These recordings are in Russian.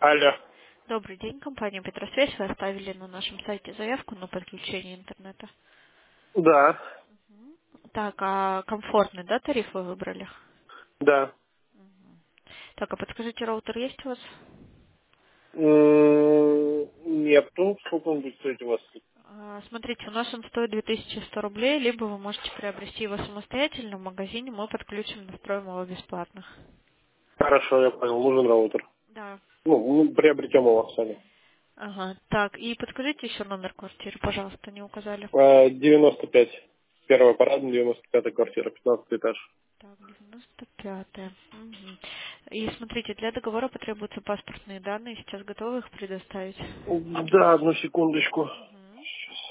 Алло. Добрый день, компания Петросвязь. Вы оставили на нашем сайте заявку на подключение интернета. Да, Так, а комфортный, да, тариф вы выбрали? да. Так, а подскажите, роутер есть у вас? Нету. Сколько он будет стоить у вас? Смотрите, у нас он стоит 2100 рублей, либо вы можете приобрести его самостоятельно в магазине, мы подключим, настроим его бесплатно. Хорошо, я понял. Нужен роутер. Да. Приобретем его сами. Ага, так, и подскажите еще номер квартиры, пожалуйста, не указали. 95. Первая парадная, 95-я квартира, 15 этаж. Так, 95-е. Мгм. И смотрите, для договора потребуются паспортные данные, сейчас готовы их предоставить? Да, одну секундочку. Мгм.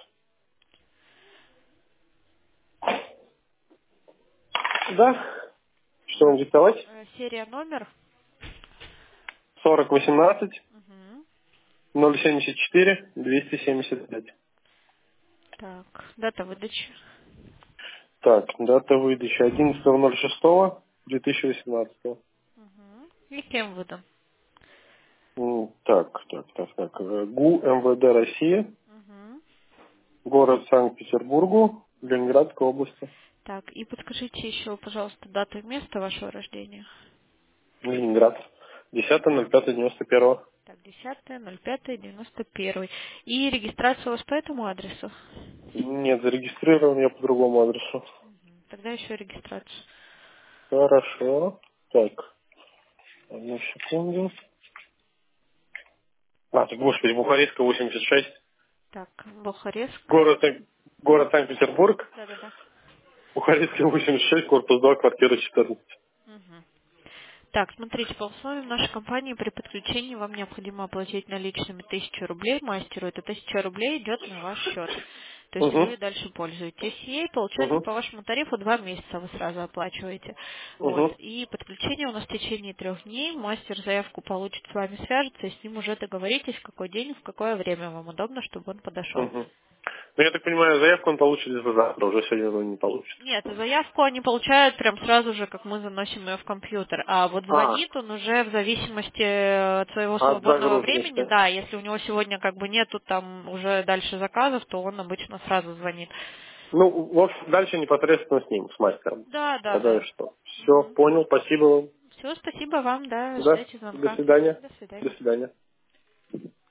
Да. Что вам Так, диктовать? серия номер. 4018 Мгм. 074 275. Так, дата выдачи. Так, дата выдачи 11.06.2018. Мгм. И кем выдан? Так. ГУ МВД России. Мгм. Город Санкт-Петербургу, Ленинградской области. Так, и подскажите еще, пожалуйста, дату и место вашего рождения. Ленинград. 10.05.91. Так, 10.05.91. И регистрация у вас по этому адресу? Нет, зарегистрирован я по другому адресу. Тогда еще регистрацию. Хорошо. Так, одну секунду. Господи, Бухарестская, 86. Так, Бухарестская. Город Санкт-Петербург. Да-да-да. Бухарестская, 86, корпус 2, квартира 14. Мгм. Так, смотрите, по условиям нашей компании при подключении вам необходимо оплатить наличными 1000 рублей мастеру. Это 1000 рублей идет на ваш счет. То есть Угу, вы дальше пользуетесь ей. Получается, угу, по вашему тарифу 2 месяца вы сразу оплачиваете. Вот. угу, И подключение у нас в течение 3 дней. Мастер заявку получит, с вами свяжется, и с ним уже договоритесь, в какой день, в какое время вам удобно, чтобы он подошел. угу. Ну, я так понимаю, заявку он получит завтра, уже сегодня он не получит. Нет, заявку они получают прям сразу же, как мы заносим ее в компьютер. А вот звонит он уже в зависимости от своего От свободного времени. загрузки. Да, если у него сегодня как бы нету там уже дальше заказов, то он обычно сразу звонит. Ну, в общем, дальше непосредственно с ним, с мастером. Да, да, Тогда и да. что? Все, понял, спасибо вам. Все, спасибо вам, да, Да, ждайте до звонка. свидания. До До свидания. свидания.